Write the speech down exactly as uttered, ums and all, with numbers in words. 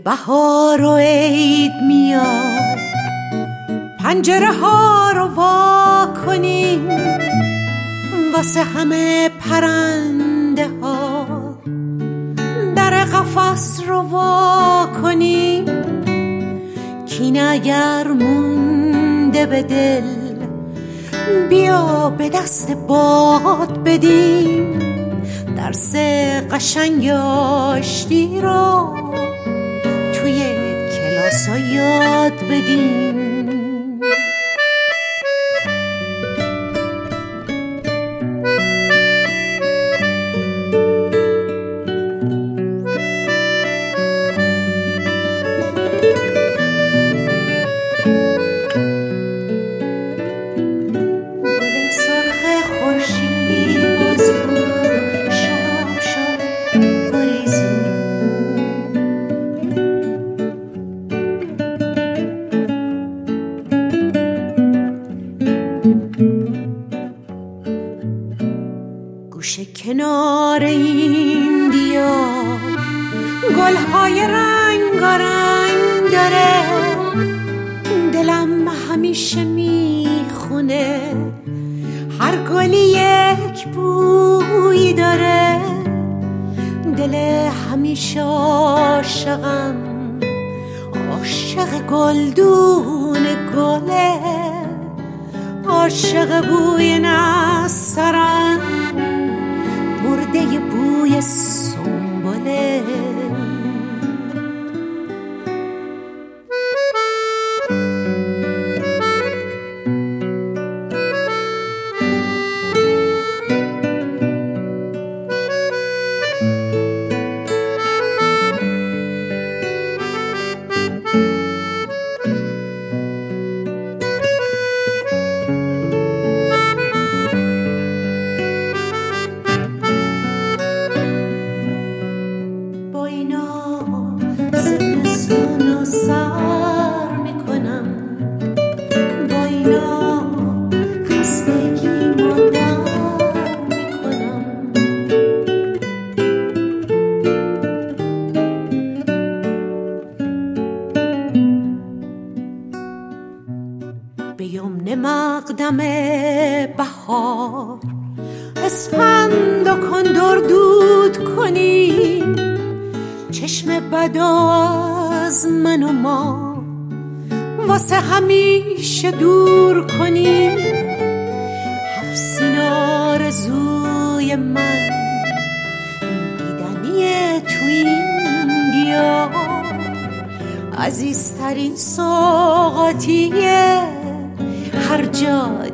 بهار و عید میاد، پنجره ها رو وا کنیم واسه همه پرنده ها، در قفس رو وا کنیم کینه اگر مونده به دل بیا به دست باد بدیم، درس قشنگ آشتی رو توی کلاسا یاد بدیم. گوشه کنار این دیار گلهای رنگارنگ داره، دلم همیشه میخونه هر گلی یک بویی داره، دل همیشه عاشقم عاشق گلدون گله، عاشق بوی نسترن مرده بوی سنبله. سر میکنم با اینا خستگی مادر میکنم، به یمن مقدم بهار اسپند و کندر دود کنیم، چشم بدا از من و ما واسه همیشه دور کنیم، هفت سین آرزوی من دیدنیه تو این دیار، عزیزترین سوغاتیه هر جا